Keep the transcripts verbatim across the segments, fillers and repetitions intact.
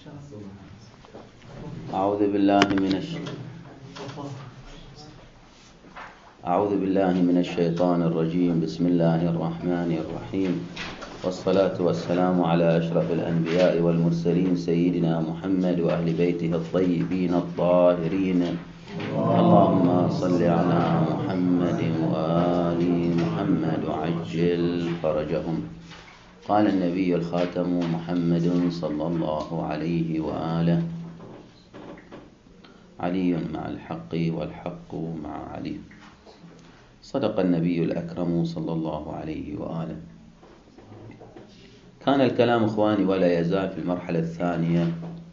أعوذ بالله من الش... أعوذ بالله من الشيطان الرجيم. بسم الله الرحمن الرحيم، والصلاة والسلام على أشرف الأنبياء والمرسلين سيدنا محمد وأهل بيته الطيبين الطاهرين. اللهم صل على محمد وآل محمد وعجل فرجهم. قال النبي الخاتم محمد صلى الله عليه وآله: علي مع الحق والحق مع علي. صدق النبي الأكرم صلى الله عليه وآله. كان الكلام إخواني ولا يزال في المرحلة الثانية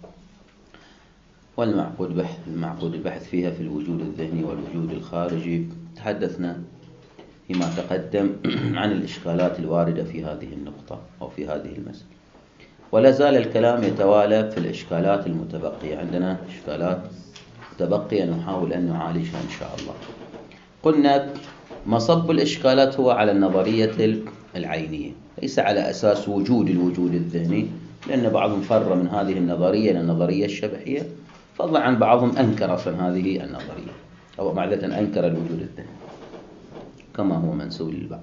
والمعقود بحث المعقود البحث فيها في الوجود الذهني والوجود الخارجي. تحدثنا فيما تقدم عن الإشكالات الواردة في هذه النقطة أو في هذه المسألة، ولا زال الكلام يتوالى في الإشكالات المتبقية. عندنا إشكالات متبقية نحاول أن نعالجها إن شاء الله. قلنا مصب الإشكالات هو على النظرية العينية، ليس على أساس وجود الوجود الذهني، لأن بعضهم فر من هذه النظرية إلى النظرية الشبحية، فضلا عن بعضهم أنكر أصلا هذه النظرية، أو معذرة أنكر الوجود الذهني كما هو منسوب للبعض.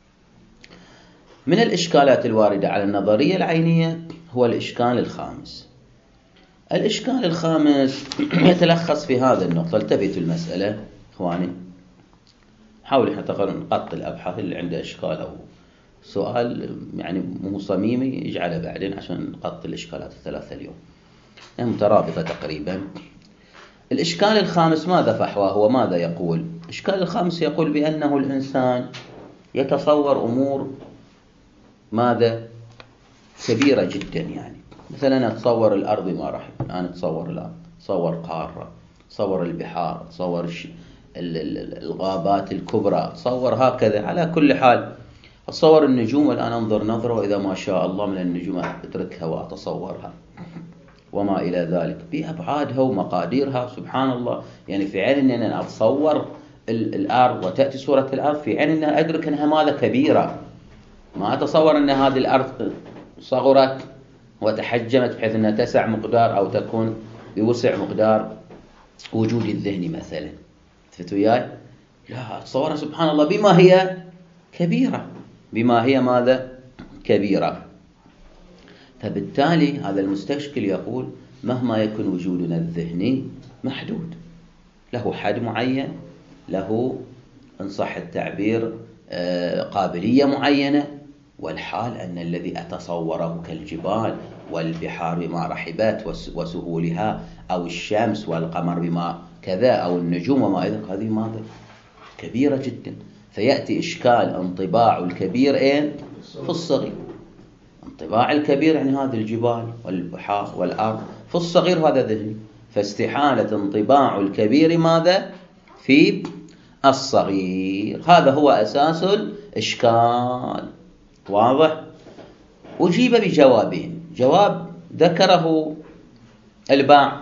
من الإشكالات الواردة على النظرية العينية هو الإشكال الخامس. الإشكال الخامس يتلخص في هذا النقطة. التفتوا المسألة إخواني، حاول حتى نقط الأبحاث اللي عنده إشكال أو سؤال يعني مو صميمي يجعله بعدين عشان نقط الإشكالات الثلاثة اليوم، يعني مترابطة تقريبا. الإشكال الخامس ماذا فحواه وماذا يقول؟ الإشكال الخامس يقول بأنه الإنسان يتصور أمور ماذا كبيرة جدا. يعني مثلا أتصور الأرض ما رحب، أنا أتصور الأرض، أتصور قارة، أتصور البحار، أتصور الغابات الكبرى، أتصور هكذا. على كل حال أتصور النجوم، والآن أنظر نظرة وإذا ما شاء الله من النجوم أتركها وأتصورها وما إلى ذلك بأبعادها ومقاديرها. سبحان الله، يعني في عين أن أنا أتصور الأرض وتأتي صورة الأرض، في عين أن أدرك أنها ماذا كبيرة. ما أتصور أن هذه الأرض صغرت وتحجمت بحيث أنها تسع مقدار أو تكون بوسع مقدار وجودي الذهني مثلا. فتوا وياي؟ لا، أتصورها سبحان الله بما هي كبيرة، بما هي ماذا كبيرة. فبالتالي هذا المستشكل يقول مهما يكن وجودنا الذهني محدود، له حد معين، له إن صح التعبير قابلية معينة، والحال أن الذي أتصوره كالجبال والبحار بما رحبت وسهولها، أو الشمس والقمر بما كذا، أو النجوم وما إذا، هذه ماذا كبيرة جدا. فيأتي إشكال انطباع الكبير إيه في الصغير. انطباع الكبير يعني هذه الجبال والبحار والأرض، في الصغير هذا ذهني، فاستحالة انطباع الكبير ماذا في الصغير. هذا هو أساس الإشكال. واضح؟ أجيب بجوابين: جواب ذكره الباع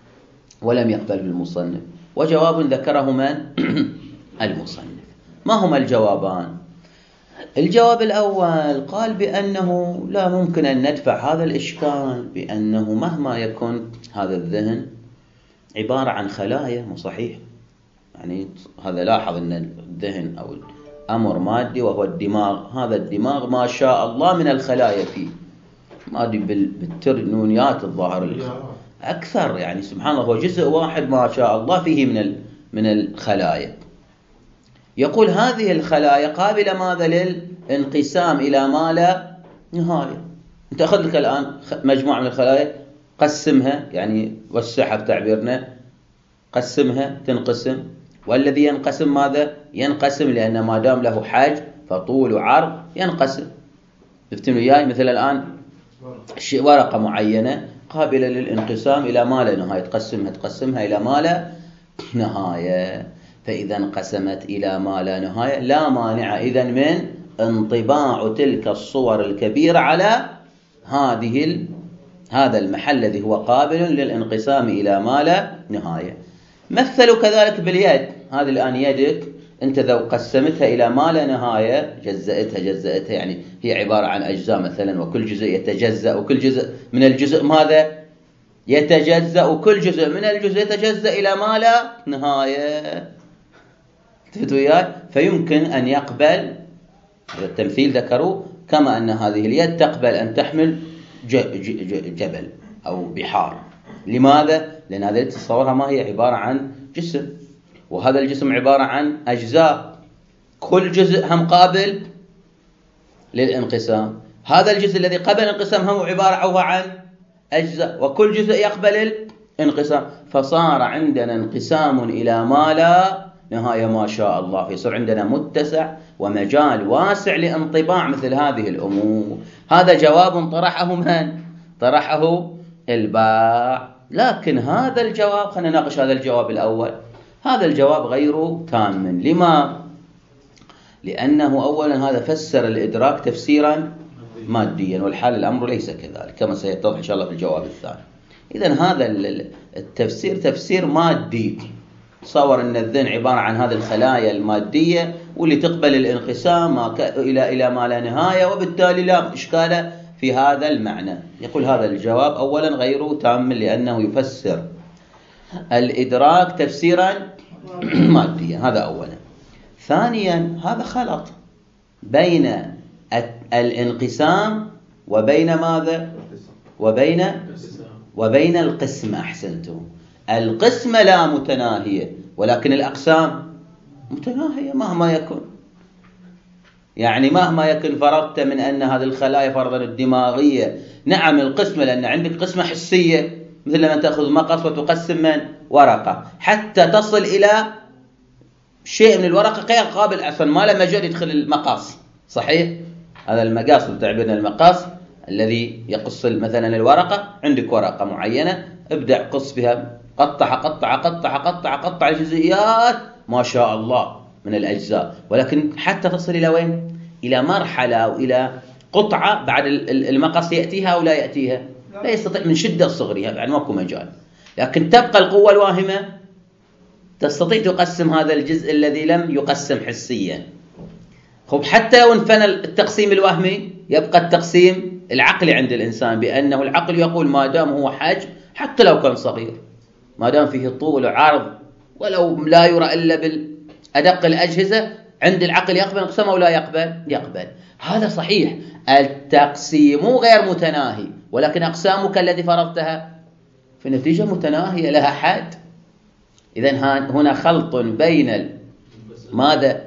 ولم يقبل بالمصنف، وجواب ذكره من؟ المصنف. ما هما الجوابان؟ الجواب الأول قال بأنه لا ممكن أن ندفع هذا الإشكال، بأنه مهما يكن هذا الذهن عبارة عن خلايا. مو صحيح؟ يعني هذا لاحظ أن الذهن أو أمر مادي وهو الدماغ، هذا الدماغ ما شاء الله من الخلايا فيه، مادي بالترنونيات الظاهر أكثر، يعني سبحان الله هو جزء واحد ما شاء الله فيه من من الخلايا. يقول هذه الخلايا قابلة ماذا للانقسام إلى ما لا نهاية. أنت أخذ لك الآن مجموعة من الخلايا، قسمها، يعني وسعها بتعبيرنا، قسمها تنقسم، والذي ينقسم ماذا ينقسم، لأن ما دام له حجم فطول وعرض ينقسم. تفتهم وياي؟ مثل الآن ورقة معينة قابلة للانقسام إلى ما لا نهاية، تقسمها تقسمها إلى ما لا نهاية. فإذا انقسمت إلى ما لا نهاية لا مانع إذن من انطباع تلك الصور الكبيرة على هذه ال... هذا المحل الذي هو قابل للانقسام إلى ما لا نهاية. مثلوا كذلك باليد. هذه الآن يدك أنت ذو قسمتها إلى ما لا نهاية، جزأتها جزأتها يعني هي عبارة عن أجزاء مثلا، وكل جزء يتجزأ، وكل جزء من الجزء ماذا يتجزأ، وكل جزء من الجزء يتجزأ إلى ما لا نهاية. تفتوا وياي؟ فيمكن أن يقبل، هذا التمثيل ذكروا، كما أن هذه اليد تقبل أن تحمل جبل أو بحار. لماذا؟ لأن هذه تصورها ما هي عبارة عن جسم، وهذا الجسم عبارة عن أجزاء، كل جزء هم قابل للانقسام. هذا الجزء الذي قبل الانقسام هو عبارة عن أجزاء، وكل جزء يقبل الانقسام، فصار عندنا انقسام إلى ما لا نهاية ما شاء الله. فيصير عندنا متسع ومجال واسع لانطباع مثل هذه الأمور. هذا جواب طرحه من؟ طرحه الباع. لكن هذا الجواب، خلينا نناقش هذا الجواب الأول. هذا الجواب غير تام. لما؟ لأنه أولا هذا فسر الإدراك تفسيرا ماديا، والحال الأمر ليس كذلك كما سيتضح إن شاء الله في الجواب الثاني. إذن هذا التفسير تفسير مادي، تصور أن الذهن عبارة عن هذه الخلايا المادية واللي تقبل الانقسام إلى إلى ما لا نهاية، وبالتالي لا إشكال في هذا المعنى. يقول هذا الجواب أولا غير تام لأنه يفسر الإدراك تفسيرا ماديا، هذا أولا. ثانيا هذا خلط بين الانقسام وبين ماذا؟ وبين وبين القسمة. أحسنتم. القسمة لا متناهية، ولكن الأقسام متناهية مهما يكن. يعني مهما يكن فرضت من أن هذه الخلايا فرضا الدماغية، نعم القسمة، لأن عندك قسمة حسية مثل لما تأخذ مقص وتقسم من ورقة حتى تصل إلى شيء من الورقة غير قابل أصلا، ما له مجال يدخل المقاس. صحيح؟ هذا المقاس تعبيرنا المقاس الذي يقص مثلا الورقة، عندك ورقة معينة ابدأ قص بها، قطع قطع قطع قطع قطع الجزئيات ما شاء الله من الأجزاء، ولكن حتى تصل إلى وين؟ إلى مرحلة أو إلى قطعة بعد المقص يأتيها أو لا يأتيها، لا يستطيع من شدة صغرها، بعد ماكو مجال. لكن تبقى القوة الواهمة تستطيع تقسم هذا الجزء الذي لم يقسم حسيا. خب حتى لو انفنى التقسيم الوهمي يبقى التقسيم العقلي عند الإنسان، بأنه العقل يقول ما دام هو حجم حتى لو كان صغير، ما دام فيه طول وعرض ولو لا يرى إلا بالأدق الأجهزة، عند العقل يقبل انقسام أو لا يقبل؟ يقبل. هذا صحيح، التقسيم غير متناهي، ولكن أقسامك التي فرضتها في النتيجة متناهية لها حد. إذن هنا خلط بين ماذا؟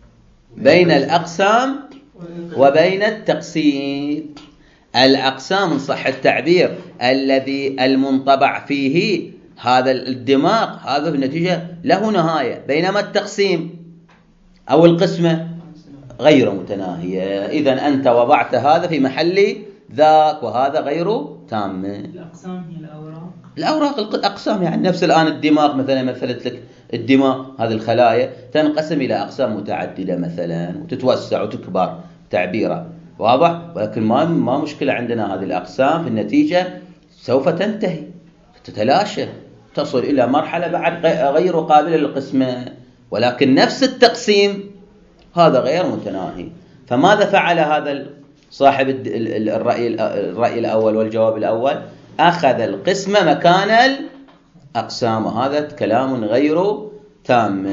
بين الأقسام وبين التقسيم. الأقسام صح التعبير الذي المنطبع فيه هذا الدماغ، هذا في النتيجة له نهاية، بينما التقسيم أو القسمة غير متناهية. إذن أنت وضعت هذا في محل ذاك، وهذا غير تام. الأقسام هي الأوراق. الأوراق الأقسام، يعني نفس الآن الدماغ مثلا، مثلت لك الدماغ هذه الخلايا تنقسم إلى أقسام متعددة مثلا وتتوسع وتكبر تعبيرا واضح، ولكن ما ما مشكلة عندنا. هذه الأقسام في النتيجة سوف تنتهي، تتلاشى، تصل إلى مرحلة بعد غير قابلة للقسمة، ولكن نفس التقسيم هذا غير متناهي. فماذا فعل هذا صاحب الرأي الرأي الأول والجواب الأول؟ أخذ القسمة مكان الأقسام، وهذا كلام غير تام.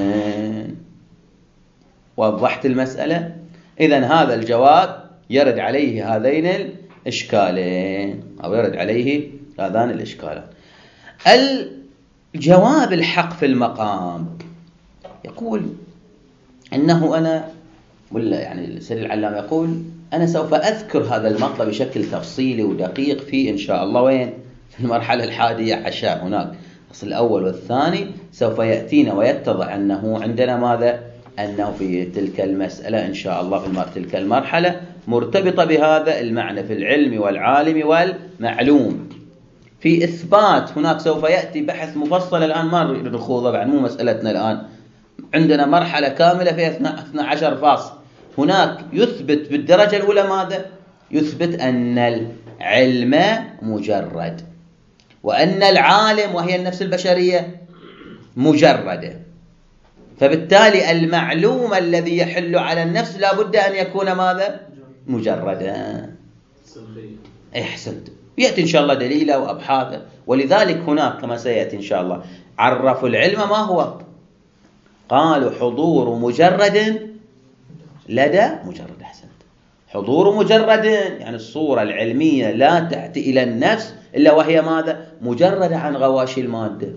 وضحت المسألة؟ إذن هذا الجواب يرد عليه هذين الإشكالين، أو يرد عليه هذان الإشكالين. الجواب الحق في المقام يقول أنه أنا، ولا يعني السيد العلام يقول أنا سوف أذكر هذا المطلب بشكل تفصيلي ودقيق في إن شاء الله وين؟ في المرحلة الحادية عشر. هناك الفصل الأول والثاني سوف يأتينا ويتضح أنه عندنا ماذا؟ أنه في تلك المسألة إن شاء الله في تلك المرحلة مرتبطة بهذا المعنى في العلم والعالم والمعلوم. في إثبات هناك سوف يأتي بحث مفصل، الآن ما نريد نخوضه بعد، مو مسألتنا الآن. عندنا مرحلة كاملة فيها اثني عشر فاصل. هناك يثبت بالدرجة الأولى ماذا؟ يثبت أن العلم مجرد، وأن العالم وهي النفس البشرية مجردة، فبالتالي المعلوم الذي يحل على النفس لا بد أن يكون ماذا؟ مجردا. أحسنت. يأتي إن شاء الله دليله وأبحاثه. ولذلك هناك كما سيأتي إن شاء الله عرفوا العلم ما هو، قالوا حضور مجرد لدى مجرد. أحسنت. حضور مجرد يعني الصورة العلمية لا تأتي إلى النفس إلا وهي ماذا؟ مجردة عن غواشي المادة.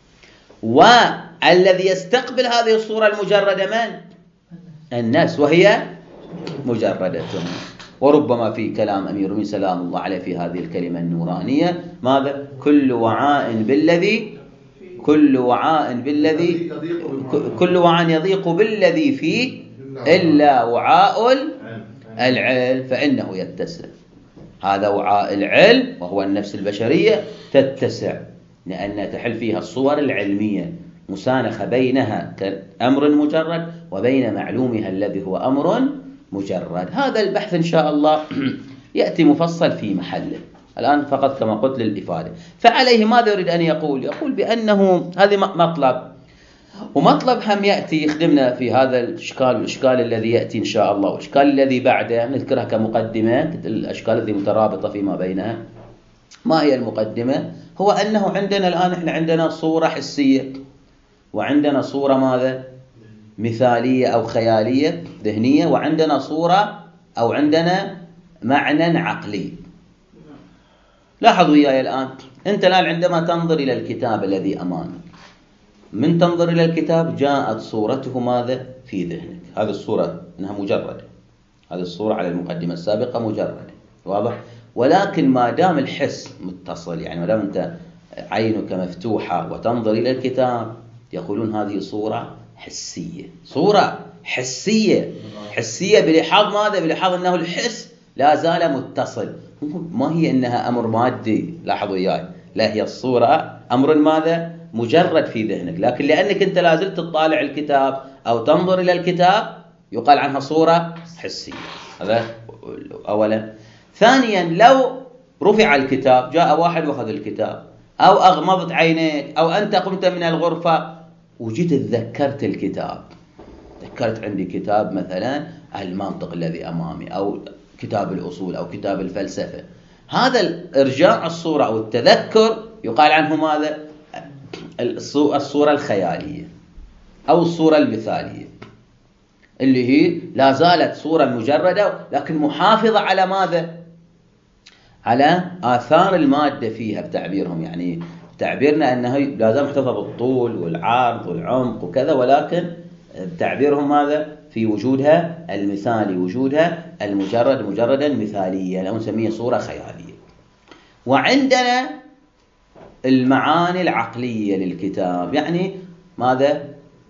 والذي يستقبل هذه الصورة المجردة من؟ النفس، وهي مجردة. وربما في كلام أمير المؤمنين سلام الله عليه في هذه الكلمة النورانية ماذا؟ كل وعاء بالذي كل وعاء بالذي كل وعاء يضيق بالذي فيه إلا وعاء العلم فإنه يتسع. هذا وعاء العلم وهو النفس البشرية تتسع، لأن تحل فيها الصور العلمية مسانخة بينها كأمر مجرد وبين معلومها الذي هو أمر مجرد. هذا البحث إن شاء الله يأتي مفصل في محله الآن فقط كما قلت للإفادة. فعليه ماذا يريد أن يقول؟ يقول بأنه هذا مطلب، ومطلب هم يأتي يخدمنا في هذا الإشكال والإشكال الذي يأتي إن شاء الله، والإشكال الذي بعده نذكرها كمقدمة، الأشكال التي مترابطة فيما بينها. ما هي المقدمة؟ هو أنه عندنا الآن إحنا عندنا صورة حسية، وعندنا صورة ماذا؟ مثالية أو خيالية ذهنية، وعندنا صورة أو عندنا معنى عقلي. لاحظوا وياي الآن، أنت الآن عندما تنظر إلى الكتاب الذي أمامك، من تنظر إلى الكتاب جاءت صورته ماذا؟ في ذهنك. هذه الصورة إنها مجردة، هذه الصورة على المقدمة السابقة مجردة، واضح؟ ولكن ما دام الحس متصل، يعني ما دام أنت عينك مفتوحة وتنظر إلى الكتاب، يقولون هذه صورة حسية، صورة حسية حسية بلحاظ ماذا؟ بلحاظ أنه الحس لا زال متصل، ما هي أنها أمر مادي. لاحظوا إياي، لا، هي الصورة أمر ماذا؟ مجرد في ذهنك، لكن لأنك أنت لازلت تطالع الكتاب أو تنظر إلى الكتاب يقال عنها صورة حسية. هذا أولا. ثانيا، لو رفع الكتاب، جاء واحد وأخذ الكتاب، أو أغمضت عينيك، أو أنت قمت من الغرفة وجيت تذكرت الكتاب، ذكرت عندي كتاب مثلا المنطق الذي أمامي، أو كتاب الأصول، أو كتاب الفلسفة، هذا الإرجاع الصورة أو التذكر يقال عنه ماذا؟ الصورة الخيالية أو الصورة المثالية، اللي هي لا زالت صورة مجردة لكن محافظة على ماذا؟ على آثار المادة فيها بتعبيرهم، يعني تعبيرنا أنها لا زال محتفظة بالطول والعرض والعمق وكذا، ولكن تعبيرهم ماذا؟ في وجودها المثالي، وجودها المجرد مجردا مثالية، لو نسميها صورة خيالية. وعندنا المعاني العقلية للكتاب، يعني ماذا؟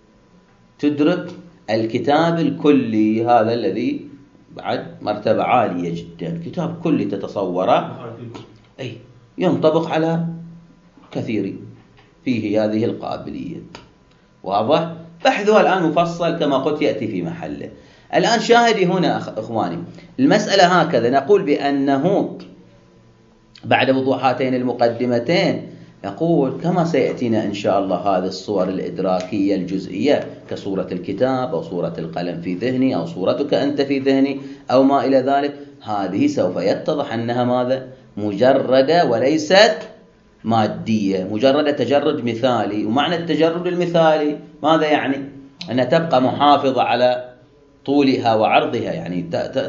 تدرك الكتاب الكلي، هذا الذي بعد مرتبة عالية جدا، كتاب كلي تتصوره، أي ينطبق على كثير، فيه هذه القابلية، واضح؟ بحثها الآن مفصل كما قلت يأتي في محله. الآن شاهدي هنا أخواني، المسألة هكذا، نقول بأنه بعد وضوح هاتين المقدمتين يقول كما سيأتينا إن شاء الله هذه الصور الإدراكية الجزئية كصورة الكتاب أو صورة القلم في ذهني أو صورتك أنت في ذهني أو ما إلى ذلك، هذه سوف يتضح أنها ماذا؟ مجردة وليست مادية، مجرد تجرد مثالي. ومعنى التجرد المثالي ماذا يعني؟ أنها تبقى محافظة على طولها وعرضها، يعني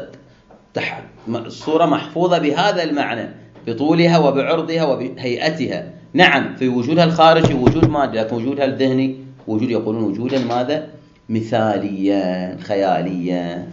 الصورة محفوظة بهذا المعنى، بطولها وبعرضها وبهيئتها. نعم في وجودها الخارجي وجود مادي، لكن وجودها الذهني وجود يقولون وجودا ماذا؟ مثاليا خياليا.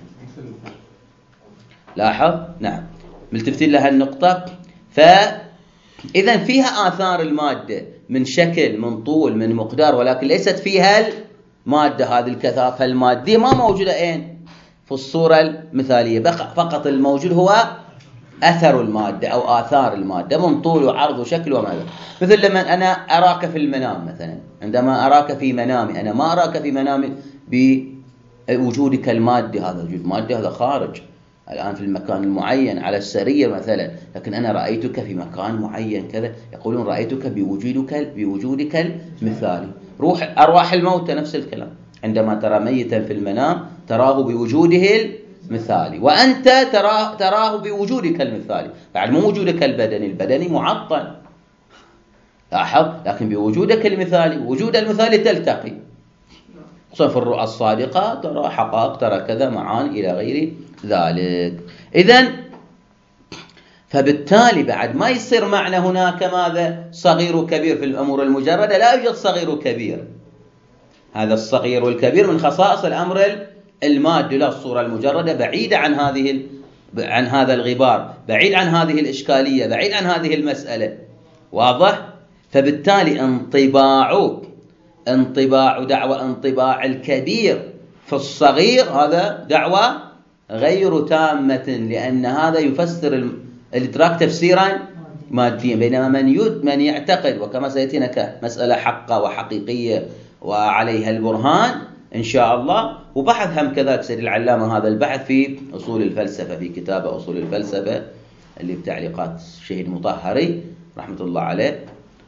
لاحظ؟ نعم ملتفتين لها النقطة. فإذا فيها آثار المادة من شكل من طول من مقدار، ولكن ليست فيها المادة، هذه الكثافة المادية ما موجودة أين؟ في الصورة المثالية، فقط الموجود هو أثر المادة أو آثار المادة من طول وعرض وشكل وماذا. مثل لما أنا أراك في المنام مثلا، عندما أراك في منامي أنا ما أراك في منامي بوجودك المادي، هذا وجود مادي هذا خارج الآن في المكان المعين على السرير مثلا، لكن أنا رأيتك في مكان معين كذا، يقولون رأيتك بوجودك بوجودك المثالي. روح أرواح الموتى نفس الكلام، عندما ترى ميتا في المنام تراه بوجوده مثالي، وأنت تراه, تراه بوجودك المثالي، بعد مو وجودك البدني، البدني معطل لاحظ، لكن بوجودك المثالي، وجود المثالي تلتقي، خصوصا في الرؤى الصادقة ترى حقائق، ترى كذا معاني إلى غير ذلك. إذن فبالتالي بعد ما يصير معنى هناك ماذا؟ صغير وكبير في الأمور المجردة، لا يوجد صغير وكبير. هذا الصغير والكبير من خصائص الأمر المادي، لا الصورة المجردة بعيدة عن هذه عن هذا الغبار، بعيد عن هذه الإشكالية، بعيد عن هذه المسألة، واضح؟ فبالتالي انطباع انطباع دعوة انطباع الكبير في الصغير هذا دعوة غير تامة، لأن هذا يفسر الإدراك تفسيرا ماديا، بينما من يد من يعتقد، وكما سيأتينا كمسألة حقة وحقيقية وعليها البرهان إن شاء الله، وبحث هم كذلك سيد العلامة هذا البحث في أصول الفلسفة، في كتاب أصول الفلسفة اللي بتعليقات الشهيد مطهري رحمة الله عليه.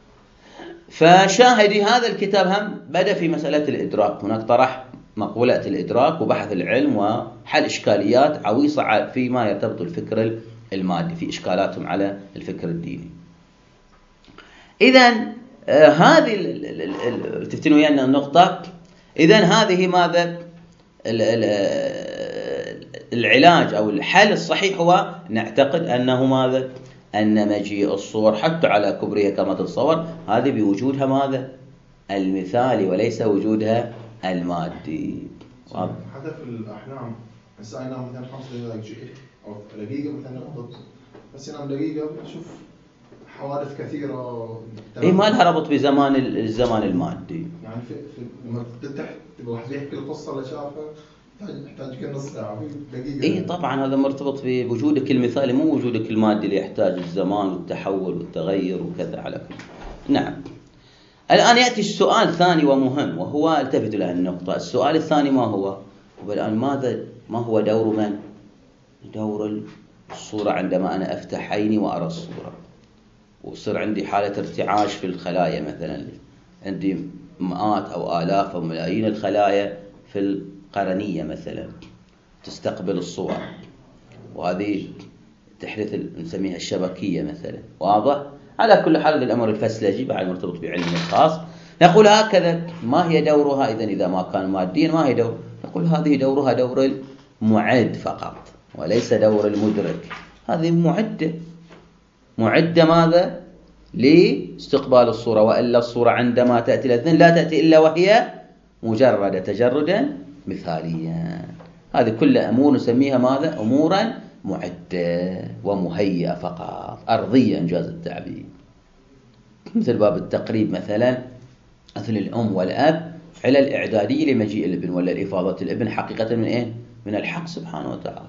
فشاهدي هذا الكتاب هم بدأ في مسألة الإدراك، هناك طرح مقولة الإدراك وبحث العلم وحل إشكاليات عويصة فيما يرتبط الفكر المادي، في إشكالاتهم على الفكر الديني. إذن آه هذه تفتنوا ويانا النقطة. إذن هذه ماذا ال ال العلاج أو الحل الصحيح هو نعتقد أنه ماذا؟ أن مجيء الصور حتى على كبرها كما تتصور هذه بوجودها ماذا؟ المثالي، وليس وجودها المادي. حتى في الأحلام هسه أنا مثلا خمسة دقائق أو دقيقة مثلا نقطة، بس ينام دقيقة بتشوف حوادث كثيرة. إيه ما لها ربط بزمان الزمان المادي. يعني في في لما تحت تبغى واحد يحكي القصة اللي شافها يحتاج كل نص ساعة دقيقة. إيه طبعا هذا مرتبط بوجودك المثالي، مو وجودك المادي اللي يحتاج الزمان والتحول والتغير وكذا على كل. نعم. الآن يأتي السؤال الثاني ومهم، وهو التفت إلى النقطة. السؤال الثاني ما هو؟ والآن ماذا ما هو دور من؟ دور الصورة عندما أنا أفتح عيني وأرى الصورة وصير عندي حالة ارتعاش في الخلايا، مثلا عندي مئات أو آلاف أو ملايين الخلايا في القرنية مثلا تستقبل الصور، وهذه تحدث نسميها الشبكية مثلا، واضح؟ على كل حال الأمر الفسلجي بعد مرتبط بعلم الخاص. نقول هكذا ما هي دورها إذن إذا ما كان ماديا ما هي دور؟ نقول هذه دورها دور المعد فقط وليس دور المدرك. هذه معدة معدة ماذا؟ لاستقبال الصورة، وإلا الصورة عندما تأتي الأذهان لا تأتي إلا وهي مجردة تجردا مثاليا. هذه كل أمور نسميها ماذا؟ أمورا معدة ومهيئة فقط، أرضية إنجاز التعبير، مثل باب التقريب مثلا، مثل الأم والأب علل إعدادية لمجيء الابن ولا لإفاضة الابن حقيقة من إيه؟ من الحق سبحانه وتعالى.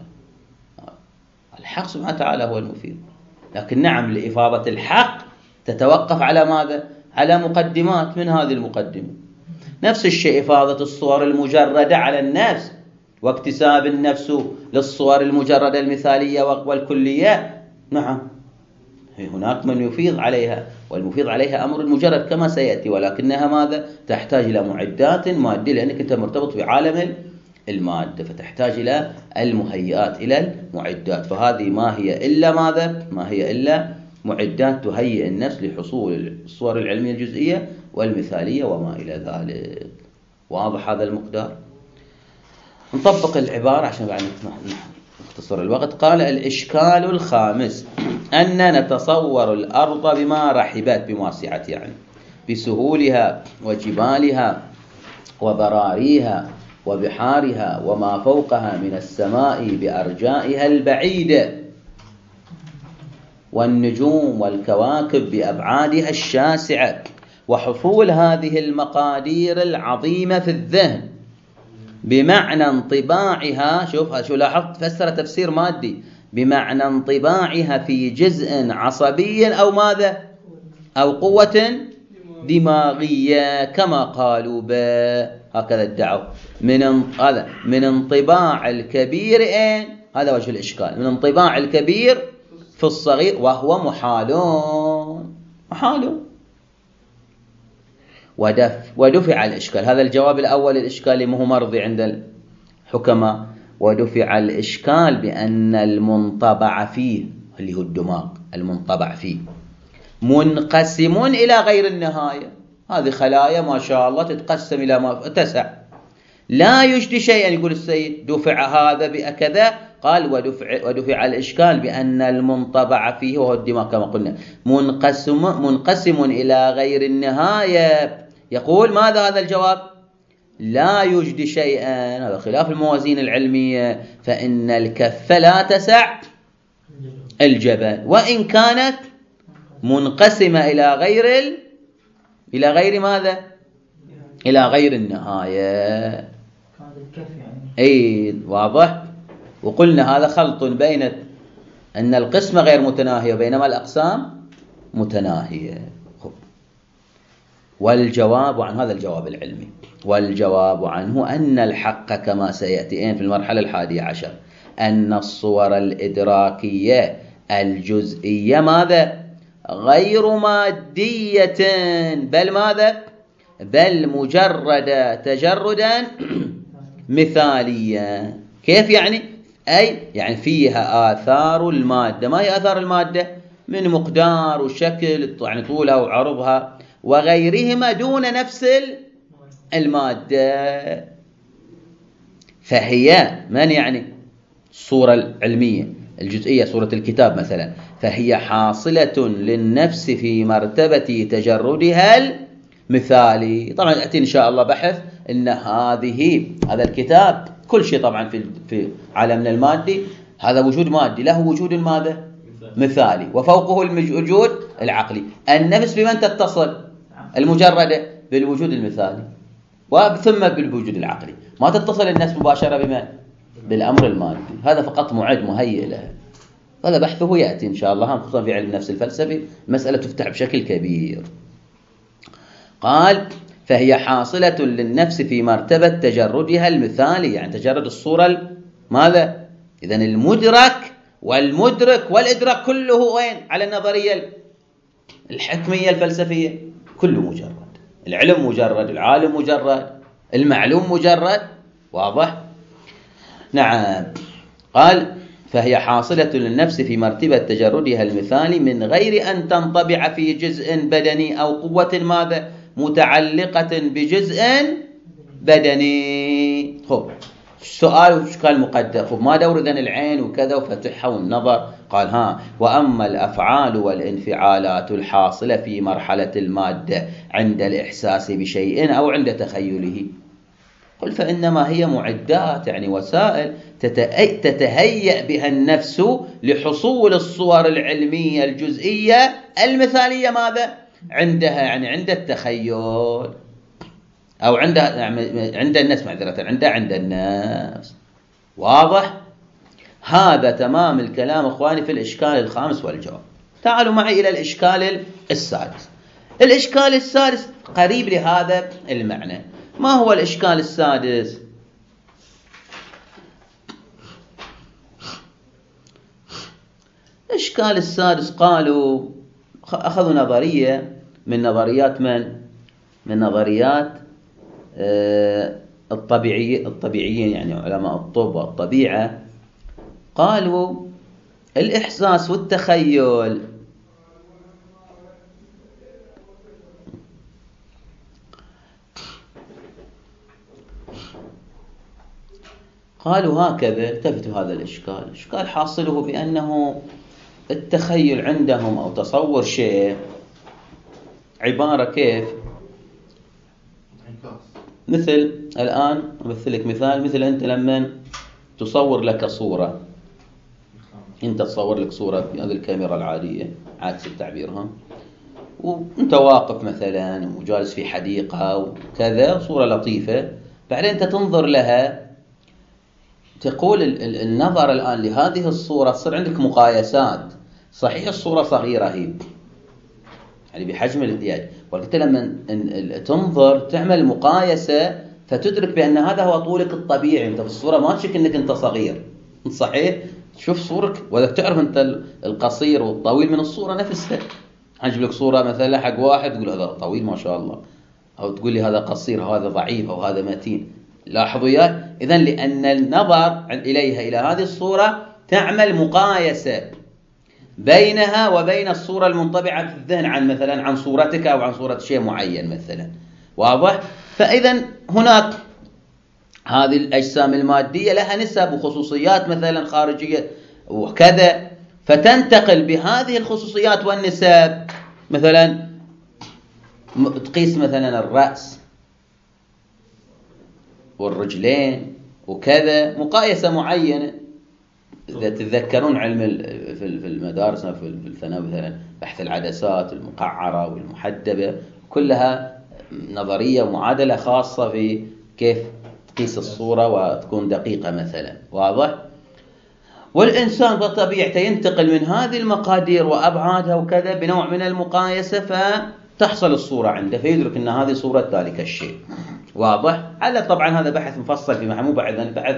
الحق سبحانه وتعالى هو المفيد، لكن نعم لإفاضة الحق تتوقف على ماذا؟ على مقدمات، من هذه المقدمة نفس الشيء إفاضة الصور المجردة على النفس واكتساب النفس للصور المجردة المثالية والكلية، نعم هناك من يفيض عليها، والمفيض عليها أمر مجرد كما سيأتي، ولكنها ماذا؟ تحتاج إلى معدات مادية، لأنك أنت مرتبط بعالم المادة، فتحتاج إلى المهيئات، إلى المعدات. فهذه ما هي إلا ماذا؟ ما هي إلا معدات تهيئ النفس لحصول الصور العلمية الجزئية والمثالية وما إلى ذلك. واضح هذا المقدار؟ نطبق العبارة عشان بعد نختصر الوقت. قال الإشكال الخامس أن نتصور الأرض بما رحبت، بواسعة يعني بسهولها وجبالها وبراريها وبحارها وما فوقها من السماء بأرجائها البعيدة والنجوم والكواكب بأبعادها الشاسعة، وحصول هذه المقادير العظيمة في الذهن بمعنى انطباعها، شوف شو لاحظت، فسر تفسير مادي، بمعنى انطباعها في جزء عصبي أو ماذا؟ أو قوة دماغية كما قالوا به، هكذا ادعوا من هذا من انطباع الكبير إيه؟ هذا وجه الإشكال، من انطباع الكبير في الصغير، وهو محالون محالون ودف ودفع الإشكال. هذا الجواب الأول الإشكال اللي هو مرضي عند الحكماء. ودفع الإشكال بأن المنطبع فيه اللي هو الدماغ المنطبع فيه منقسم إلى غير النهاية. هذه خلايا ما شاء الله تتقسم إلى ما تسع، لا يجدي شيئا. يقول السيد دفع هذا بكذا، قال ودفع, ودفع الإشكال بأن المنطبع فيه وهو الدماغ كما قلنا منقسم, منقسم إلى غير النهاية. يقول ماذا هذا الجواب؟ لا يجدي شيئا، هذا خلاف الموازين العلمية، فإن الكف لا تسع الجبل وإن كانت منقسمة إلى غير ال... إلى غير ماذا؟ إلى غير النهاية. أي واضح. وقلنا هذا خلط بين أن القسمة غير متناهية بينما الأقسام متناهية. والجواب عن هذا الجواب العلمي، والجواب عنه أن الحق كما سيأتي في المرحلة الحادية عشر أن الصور الإدراكية الجزئية ماذا؟ غير مادية، بل ماذا؟ بل مجرد تجردا مثاليا. كيف يعني؟ أي يعني فيها آثار المادة. ما هي آثار المادة؟ من مقدار وشكل يعني طولها وعرضها وغيرهما دون نفس المادة. فهي من يعني الصورة العلمية الجزئية صورة الكتاب مثلا، فهي حاصلة للنفس في مرتبة تجردها المثالي. طبعا يأتي إن شاء الله بحث إن هذه هذا الكتاب كل شيء طبعا في في عالمنا المادي هذا وجود مادي له وجود ماذا؟ مثالي، وفوقه الوجود العقلي. النفس بمن تتصل؟ المجردة بالوجود المثالي وثم بالوجود العقلي. ما تتصل النفس مباشرة بمن؟ بالأمر المادي. هذا فقط معد مهيئ له. هذا بحثه يأتي إن شاء الله، خصوصا في علم النفس الفلسفي مسألة تفتح بشكل كبير. قال فهي حاصلة للنفس في مرتبة تجردها المثالي، يعني تجرد الصورة ماذا؟ إذن المدرك والمدرك والإدراك كله وين؟ على النظرية الحكمية الفلسفية كله مجرد. العلم مجرد، العالم مجرد، المعلوم مجرد. واضح؟ نعم. قال فهي حاصلة للنفس في مرتبة تجردها المثالي من غير أن تنطبع في جزء بدني أو قوة ماذا؟ متعلقة بجزء بدني. خب السؤال وش كان مقدم؟ خب ما دور ذن العين وكذا وفتحها والنظر؟ قال ها وأما الأفعال والانفعالات الحاصلة في مرحلة المادة عند الإحساس بشيء أو عند تخيله، قل فإنما هي معدات يعني وسائل تتهيأ بها النفس لحصول الصور العلمية الجزئية المثالية ماذا؟ عندها يعني عند التخيل أو عند عند الناس معذرة عند عند الناس. واضح؟ هذا تمام الكلام إخواني في الإشكال الخامس والجواب. تعالوا معي إلى الإشكال السادس. الإشكال السادس قريب لهذا المعنى. ما هو الإشكال السادس؟ الإشكال السادس قالوا أخذوا نظرية من نظريات من؟ من نظريات الطبيعية الطبيعيين يعني علماء الطب والطبيعة. قالوا الإحساس والتخيل قالوا هكذا. التفتوا هذا الإشكال. الإشكال حاصله بأنه التخيل عندهم أو تصور شيء عبارة كيف؟ مثل الآن أمثل لك مثال، مثل أنت لما تصور لك صورة، أنت تصور لك صورة بهذه الكاميرا العادية عكس التعبيرها، وأنت واقف مثلا وجالس في حديقة وكذا صورة لطيفة، بعدين أنت تنظر لها تقول النظر الآن لهذه الصورة تصير عندك مقايسات. صحيح الصورة صغيرة هي يعني بحجم اليد، ولكن لما تنظر تعمل مقايسة فتدرك بأن هذا هو طولك الطبيعي. أنت في الصورة ما تشك أنك أنت صغير، صحيح؟ تشوف صورك وإذا تعرف أنت القصير والطويل من الصورة نفسها. أجيب لك صورة مثلا حق واحد تقول هذا طويل ما شاء الله، أو تقول لي هذا قصير أو هذا ضعيف أو هذا متين. لاحظوا يا إذن لأن النظر إليها إلى هذه الصورة تعمل مقايسة بينها وبين الصورة المنطبعة في الذهن عن مثلا عن صورتك أو عن صورة شيء معين مثلا. واضح؟ فإذا هناك هذه الأجسام المادية لها نسب وخصوصيات مثلا خارجية وكذا، فتنتقل بهذه الخصوصيات والنسب. مثلا تقيس مثلا الرأس والرجلين وكذا مقايسة معينة. إذا تتذكرون علم في المدارس في الثانوي مثلا بحث العدسات المقعرة والمحدبة كلها نظرية ومعادلة خاصة في كيف تقيس الصورة وتكون دقيقة مثلا. واضح؟ والإنسان بطبيعته ينتقل من هذه المقادير وأبعادها وكذا بنوع من المقايسة فتحصل الصورة عنده فيدرك أن هذه صورة ذلك الشيء. واضح؟ على طبعا هذا بحث مفصل في مو بعد بحث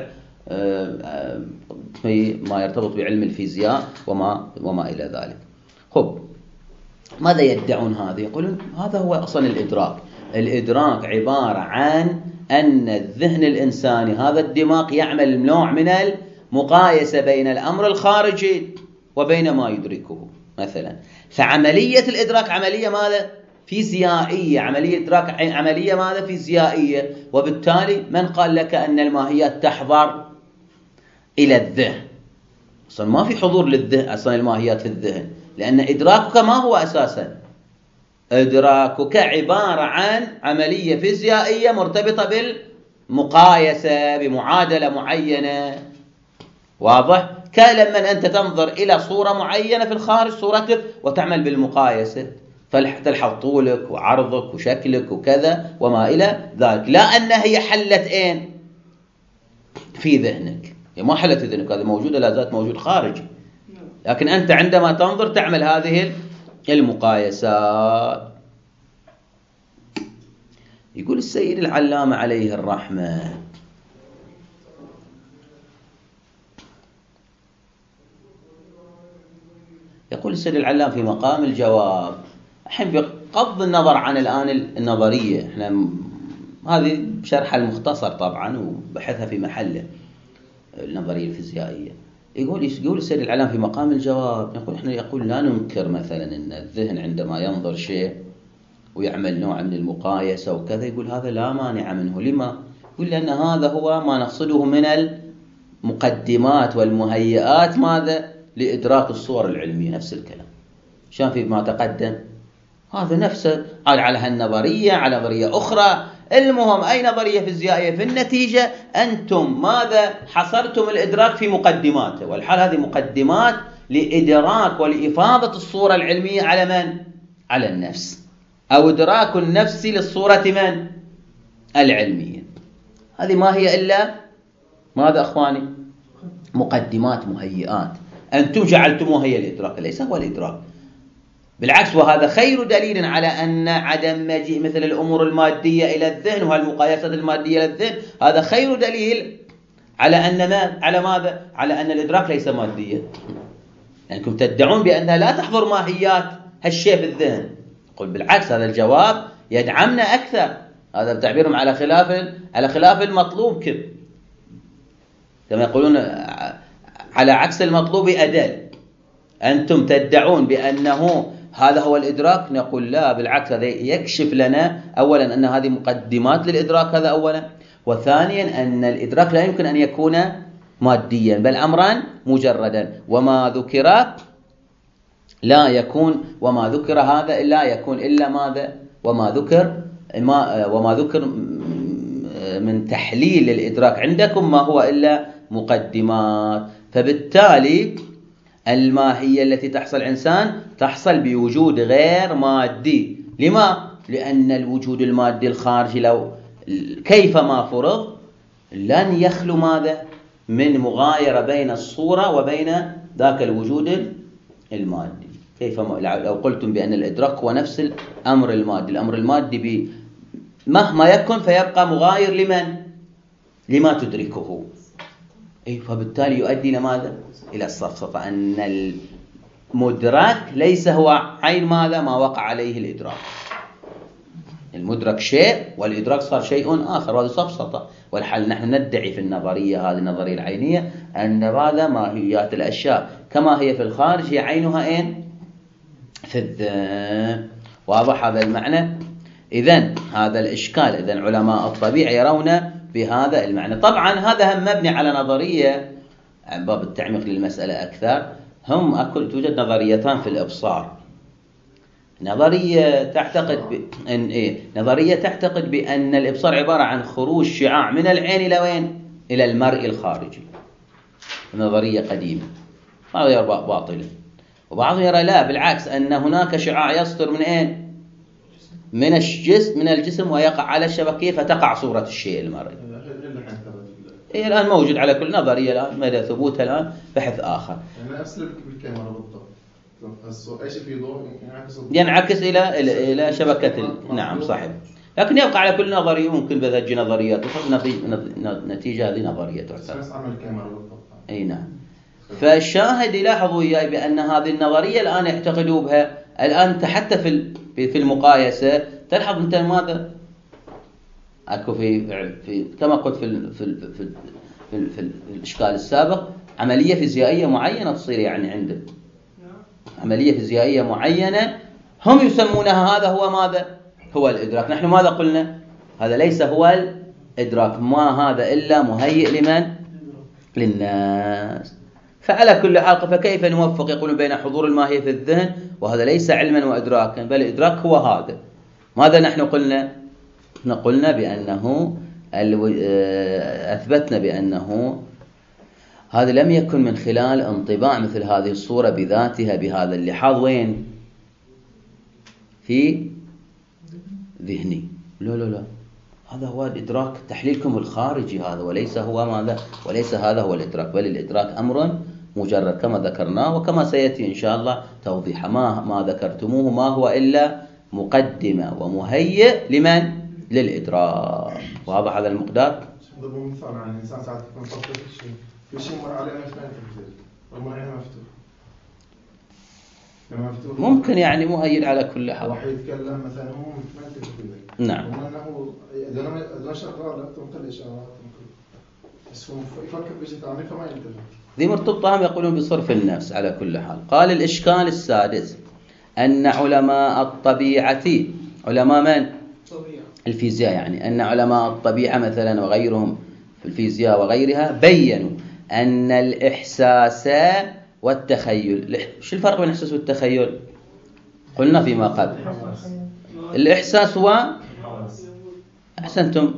في ما يرتبط بعلم الفيزياء وما وما إلى ذلك. خب ماذا يدعون هذا؟ يقولون هذا هو أصلا الإدراك. الإدراك عبارة عن أن الذهن الإنساني هذا الدماغ يعمل نوع من المقايسة بين الأمر الخارجي وبين ما يدركه مثلا. فعملية الإدراك عملية ماذا؟ فيزيائية. عملية إدراك عملية ماذا؟ فيزيائية. وبالتالي من قال لك أن الماهيات تحضر إلى الذهن؟ أصلا ما في حضور للذهن أصلا الماهيات في الذهن، لأن إدراكك ما هو أساسا؟ إدراكك عبارة عن عملية فيزيائية مرتبطة بالمقايسة بمعادلة معينة. واضح؟ كلما أنت تنظر إلى صورة معينة في الخارج صورتك وتعمل بالمقايسة فتلحظ طولك وعرضك وشكلك وكذا وما إلى ذلك، لا أنها هي حلت أين؟ في ذهنك. هي ما حلت في ذهنك، هذا موجودة لا ذات موجود خارجي، لكن أنت عندما تنظر تعمل هذه المقايسات. يقول السيد العلامة عليه الرحمة يقول السيد العلام في مقام الجواب الحين بغض النظر عن الآن النظرية، احنا هذه شرحها المختصر طبعا وبحثها في محله النظرية الفيزيائية. يقول يقول السيد العلام في مقام الجواب يقول احنا يقول لا ننكر مثلا ان الذهن عندما ينظر شيء ويعمل نوع من المقايسة وكذا يقول هذا لا مانع منه. لما؟ يقول لأن هذا هو ما نقصده من المقدمات والمهيئات ماذا؟ لإدراك الصور العلمية. نفس الكلام شان في ما تقدم هذا نفسه على هالنظرية على نظرية أخرى. المهم أي نظرية فيزيائية في النتيجة أنتم ماذا؟ حصرتم الإدراك في مقدماته، والحال هذه مقدمات لإدراك ولإفاضة الصورة العلمية على من؟ على النفس، أو إدراك النفس للصورة من؟ العلمية. هذه ما هي إلا ماذا أخواني؟ مقدمات مهيئات أنتم جعلتموها هي الإدراك، ليس هو الإدراك. بالعكس، وهذا خير دليل على أن عدم مجيء مثل الأمور المادية إلى الذهن وهالمقايسات المادية إلى الذهن هذا خير دليل على أن ما على ماذا؟ على أن الإدراك ليس ماديا. لأنكم يعني تدعون بأنها لا تحضر ماهيات هالشيء في الذهن. قل بالعكس، هذا الجواب يدعمنا أكثر. هذا تعبيرهم على خلاف على خلاف المطلوب كم كما يقولون على عكس المطلوب أدل. أنتم تدعون بأنه هذا هو الإدراك، نقول لا بالعكس، هذا يكشف لنا أولا أن هذه مقدمات للإدراك، هذا أولا، وثانيا أن الإدراك لا يمكن أن يكون ماديا بل أمرا مجردا. وما ذكر لا يكون وما ذكر هذا لا يكون إلا ماذا؟ وما ذكر ما وما ذكر من تحليل الإدراك عندكم ما هو إلا مقدمات. فبالتالي الماهية التي تحصل الإنسان تحصل بوجود غير مادي. لما؟ لأن الوجود المادي الخارجي لو كيفما فرض لن يخلو ماذا؟ من مغايرة بين الصورة وبين ذاك الوجود المادي. كيفما لو قلتم بأن الإدراك هو نفس الأمر المادي، الأمر المادي مهما يكن فيبقى مغاير لمن؟ لما تدركه. أي فبالتالي يؤدي إلى ماذا؟ إلى السفسطة، أن المدرك ليس هو عين ماذا؟ ما وقع عليه الإدراك. المدرك شيء والإدراك صار شيء آخر، وهذا سفسطة. والحال نحن ندعي في النظرية هذه النظرية العينية أن هذا ماهيات الأشياء كما هي في الخارج هي عينها أين؟ في الذهن. واضح هذا المعنى؟ إذن هذا الإشكال. إذن علماء الطبيعة يرون بهذا المعنى. طبعا هذا هم مبني على نظرية عن باب التعميق للمسألة أكثر. هم أكل توجد نظريتان في الإبصار. نظرية تعتقد بأن إيه؟ نظرية تعتقد بأن الإبصار عبارة عن خروج شعاع من العين إلى وين؟ إلى المرء الخارجي. نظرية قديمة، هذا يرى باطلا. وبعضهم يرى لا، بالعكس، أن هناك شعاع يصدر من أين؟ من الجسم من الجسم ويقع على الشبكية فتقع صورة الشيء المرئي. إيه الآن موجود على كل نظرية الآن، مدى ثبوتها الآن بحث آخر. يعني نفس الكاميرا بالضبط، ايش في ضوء ينعكس الى الى شبكه ال... نعم صحيح. لكن يبقى على كل نظريه ممكن بذج نظريات نتيجه هذه نظريه تعتبر. اي نعم. فالشاهد يلاحظوا وياي بان هذه النظريه الان يعتقدوا بها الان حتى في في المقايسه. تلاحظ انت ماذا اكو في, في كما قلت في في في, في, في الاشكال السابق عمليه فيزيائيه معينه تصير يعني عندك عملية فيزيائية معينة هم يسمونها هذا هو ماذا؟ هو الإدراك. نحن ماذا قلنا؟ هذا ليس هو الإدراك، ما هذا إلا مهيئ لمن؟ للناس. فعلى كل حال فكيف نوفق؟ يقولون بين حضور الماهية في الذهن وهذا ليس علما وإدراكا، بل الإدراك هو هذا. ماذا نحن قلنا؟ قلنا بأنه أثبتنا بأنه هذا لم يكن من خلال انطباع مثل هذه الصورة بذاتها بهذا اللحاظ وين؟ في ذهني. لا لا لا، هذا هو الإدراك، تحليلكم الخارجي هذا، وليس هو ماذا؟ وليس هذا هو الإدراك، بل الإدراك أمر مجرد كما ذكرناه وكما سيأتي إن شاء الله توضيح. ما ما ذكرتموه ما هو إلا مقدمة ومهيئ لمن؟ للإدراك. واضح هذا المقدار؟ ضرب مثال عن الإنسان ساعات يكون طفل في شيء في شيء مر عليه نفس ما ينتبه رغم أنه مفتوح. لما مفتوح ممكن يعني مهيئ على كل حال. واحد يتكلم مثلا هو ما ينتبه له. نعم. وأنه إذا لم إذا شغال تنقل إشارات بس هو يفكر بشيء ثاني فما ينتبه. ذي مرتبطة هم يقولون بصرف النفس على كل حال. قال الإشكال السادس أن علماء الطبيعة، علماء من؟ الفيزياء، يعني أن علماء الطبيعة مثلا وغيرهم في الفيزياء وغيرها بيّنوا أن الإحساس والتخيل. شو الفرق بين الإحساس والتخيل؟ قلنا فيما قبل الإحساس هو أحسنتم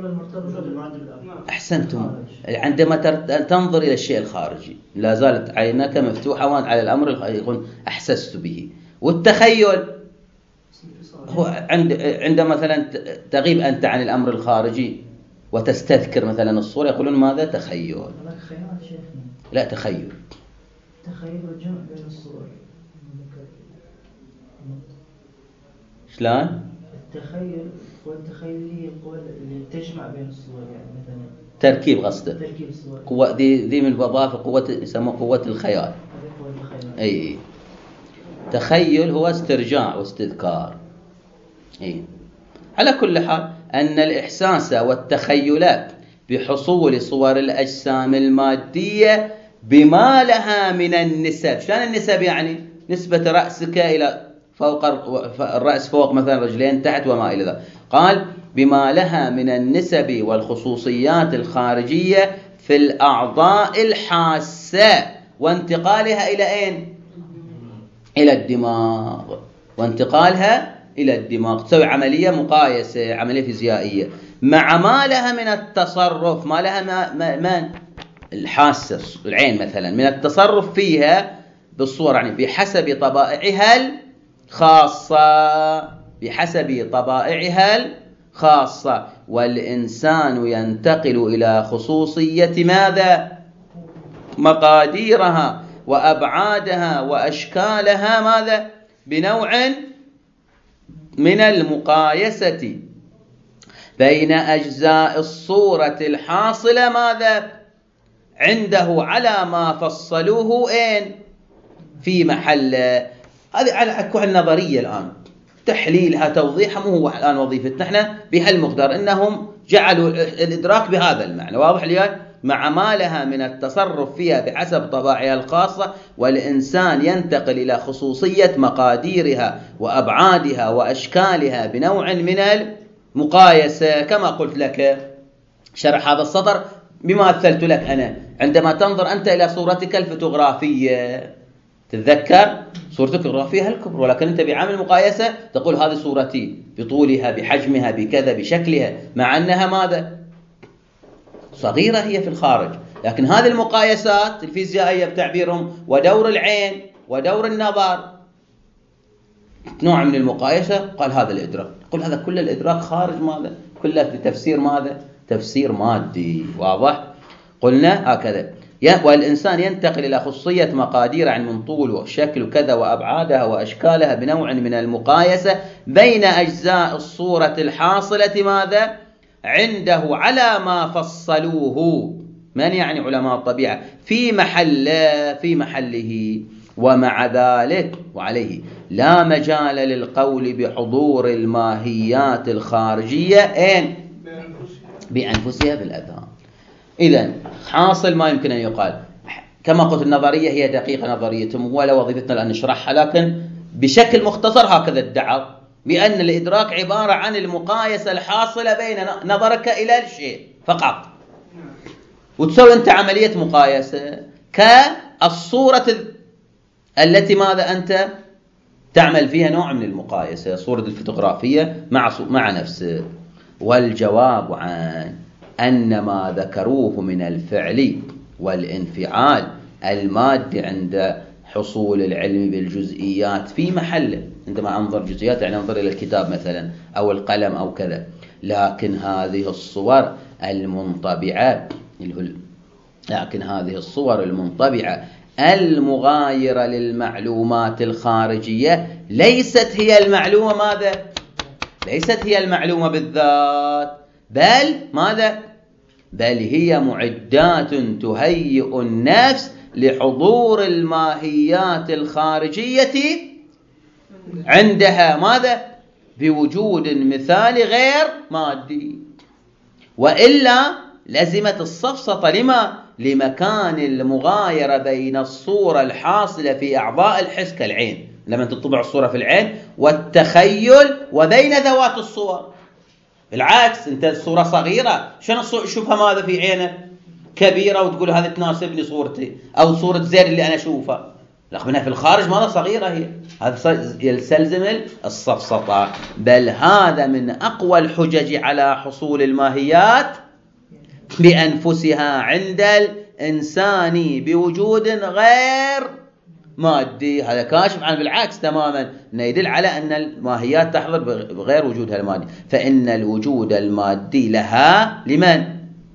أحسنتم عندما تنظر إلى الشيء الخارجي لا زالت عينك مفتوحة على الأمر الخارجي يقول أحسست به. والتخيل هو عند عندما مثلا تغيب أنت عن الأمر الخارجي وتستذكر مثلا الصورة يقولون ماذا؟ تخيل. لا تخيل. تخيل الجمع بين الصور. شلون؟ التخيل والتخيل هي القوة اللي تجمع بين الصور، يعني مثلا تركيب قصده. تركيب الصور. قوة ذي ذي من الوظائف قوة يسموها قوة الخيال. أي تخيل هو استرجاع واستذكار. أي على كل حال أن الإحساس والتخيلات بحصول صور الأجسام المادية بما لها من النسب. شلون النسب؟ يعني نسبة رأسك إلى فوق الرأس فوق مثلا رجلين تحت وما إلى ذلك. قال بما لها من النسب والخصوصيات الخارجية في الأعضاء الحاسة وانتقالها إلى أين؟ إلى الدماغ. وانتقالها إلى الدماغ تسوي عملية مقايسة، عملية فيزيائية مع ما لها من التصرف. ما لها ما ما الحاسة العين مثلا من التصرف فيها بالصورة، يعني بحسب طبائعها الخاصة بحسب طبائعها الخاصة. والإنسان ينتقل إلى خصوصية ماذا؟ مقاديرها وأبعادها وأشكالها ماذا؟ بنوع من المقايسة بين أجزاء الصورة الحاصلة ماذا؟ عنده على ما فصلوه إن في محل. هذه على أكو النظرية الآن تحليلها توضيحها مو هو الآن وظيفتنا احنا بهالمقدار، إنهم جعلوا الإدراك بهذا المعنى. واضح لي؟ مع ما لها من التصرف فيها بحسب طباعها الخاصة، والإنسان ينتقل إلى خصوصية مقاديرها وأبعادها وأشكالها بنوع من المقايسة. كما قلت لك شرح هذا السطر بما مثلت لك أنا، عندما تنظر أنت إلى صورتك الفوتوغرافية، تتذكر صورتك الفوتوغرافية الكبرى، ولكن أنت بعمل مقايسة تقول هذه صورتي بطولها بحجمها بكذا بشكلها، مع أنها ماذا؟ صغيرة هي في الخارج. لكن هذه المقايسات الفيزيائية بتعبيرهم ودور العين ودور النظر نوع من المقايسة، قال هذا الإدراك. قل هذا كل الإدراك خارج ماذا؟ كله تفسير ماذا؟ تفسير مادي. واضح؟ قلنا هكذا. والإنسان ينتقل إلى خصوصية مقادير عن من طول وشكل وكذا وأبعادها وأشكالها بنوع من المقايسة بين أجزاء الصورة الحاصلة ماذا؟ عنده على ما فصلوه. من يعني علماء الطبيعة؟ في محل في محله. ومع ذلك وعليه لا مجال للقول بحضور الماهيات الخارجية إن بأنفسها في الأذهان. إذن حاصل ما يمكن أن يقال، كما قلت النظرية هي دقيقة نظريتهم ولا وظيفتنا أن نشرحها، لكن بشكل مختصر هكذا ادعوا بأن الإدراك عبارة عن المقايسة الحاصلة بين نظرك إلى الشيء فقط، وتسوي أنت عملية مقايسة كالصورة التي ماذا أنت تعمل فيها نوع من المقايسة، صورة الفوتوغرافية مع مع نفسه. والجواب عن أن ما ذكروه من الفعل والانفعال المادي عند حصول العلم بالجزئيات في محله. عندما أنظر جزئيات يعني أنظر إلى الكتاب مثلا أو القلم أو كذا، لكن هذه الصور المنطبعة لكن هذه الصور المنطبعة المغايرة للمعلومات الخارجية ليست هي المعلومة ماذا؟ ليست هي المعلومة بالذات، بل ماذا؟ بل هي معدات تهيئ النفس لحضور الماهيات الخارجية عندها ماذا؟ بوجود مثالي غير مادي. وإلا لزمت السفسطة لما؟ لمكان المغايرة بين الصورة الحاصلة في أعضاء الحس كالعين، لما تطبع الصورة في العين والتخيل وبين ذوات الصور. بالعكس أنت الصورة صغيرة، شنو شوفها ماذا في عينك كبيرة وتقول هذا تناسبني صورتي أو صورة زين اللي أنا أشوفها، رغم أنها في الخارج ماذا صغيرة هي. هذا يلزم السفسطة. بل هذا من أقوى الحجج على حصول الماهيات بأنفسها عند الإنسان بوجود غير مادي. هذا كاشف عن بالعكس تماما، أنه يدل على أن الماهيات تحضر بغير وجودها المادي. فإن الوجود المادي لها لمن؟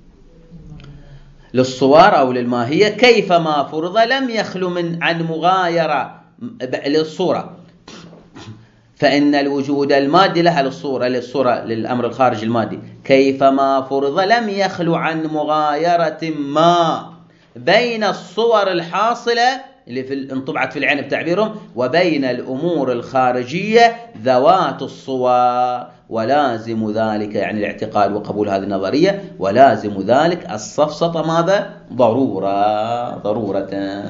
للصور أو للماهية كيفما فرض لم يخلو من عن مغايرة للصورة. فإن الوجود المادي لها للصورة للصورة للأمر الخارج المادي كيفما فرض لم يخلو عن مغايرة ما بين الصور الحاصلة اللي في انطبعت في العين بتعبيرهم وبين الأمور الخارجية ذوات الصور. ولازم ذلك يعني الاعتقاد وقبول هذه النظرية، ولازم ذلك السفسطة ماذا؟ ضرورة ضرورة.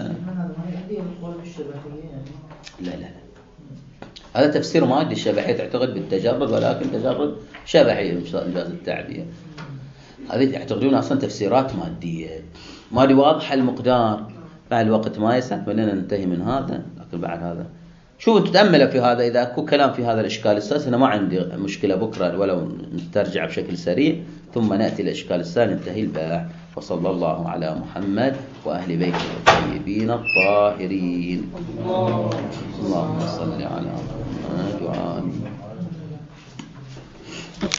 لا لا هذا تفسير مادي. الشبحية تعتقد بالتجرد، ولكن تجرد شبحي إنجاز التعبير. هذه يعتقدون أصلا تفسيرات مادية مادي واضحة المقدار. مع الوقت ما يسمح لنا ننتهي من هذا، لكن بعد هذا شوفوا تتأملوا في هذا. إذا أكو كلام في هذا الإشكال السادس أنا ما عندي مشكلة بكرة ولو نسترجع بشكل سريع، ثم نأتي الإشكال الثاني ننتهي الباع. وصلى الله على محمد وأهل بيته الطيبين الطاهرين. اللهم صل على محمد وآله.